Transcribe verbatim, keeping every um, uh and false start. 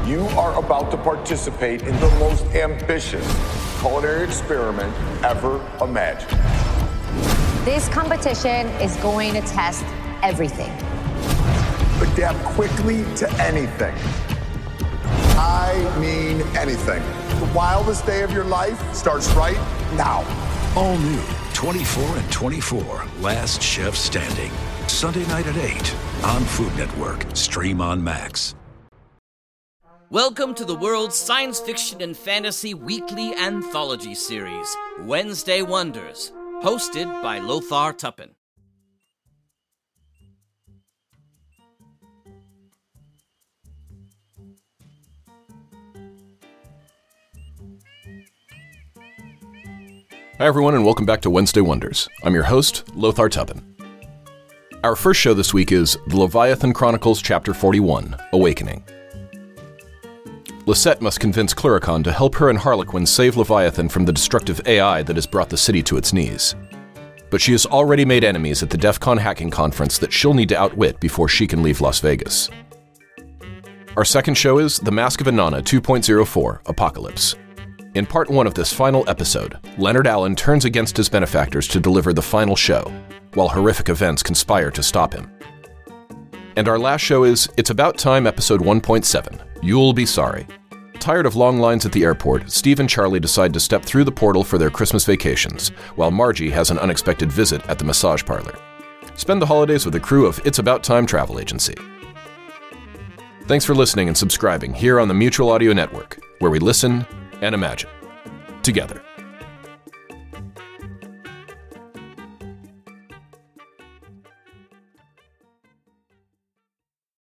You are about to participate in the most ambitious culinary experiment ever imagined. This competition is going to test everything. Adapt quickly to anything. I mean anything. The wildest day of your life starts right now. All new, twenty-four and twenty-four, Last Chef Standing. Sunday night at eight on Food Network. Stream on Max. Welcome to the world's science fiction and fantasy weekly anthology series, Wednesday Wonders, hosted by Lothar Tuppen. Hi everyone, and welcome back to Wednesday Wonders. I'm your host, Lothar Tuppen. Our first show this week is The Leviathan Chronicles Chapter forty-one, Awakening. Lisette must convince Cluracan to help her and Harlequin save Leviathan from the destructive A I that has brought the city to its knees. But she has already made enemies at the DEF CON hacking conference that she'll need to outwit before she can leave Las Vegas. Our second show is The Mask of Inanna two point oh four, Apocalypse. In part one of this final episode, Leonard Allen turns against his benefactors to deliver the final show, while horrific events conspire to stop him. And our last show is It's About Time episode one point seven, You'll Be Sorry. Tired of long lines at the airport, Steve and Charlie decide to step through the portal for their Christmas vacations, while Margie has an unexpected visit at the massage parlor. Spend the holidays with the crew of It's About Time Travel Agency. Thanks for listening and subscribing here on the Mutual Audio Network, where we listen and imagine together.